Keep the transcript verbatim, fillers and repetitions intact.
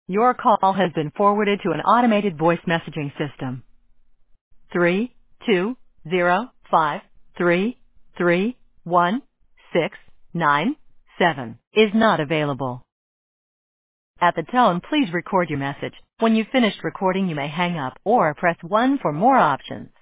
Your call has been forwarded to an automated voice messaging system. Three two zero five three three one six nine seven is not available. At the tone, please record your message. When you've finished recording, you may hang up or press one for more options.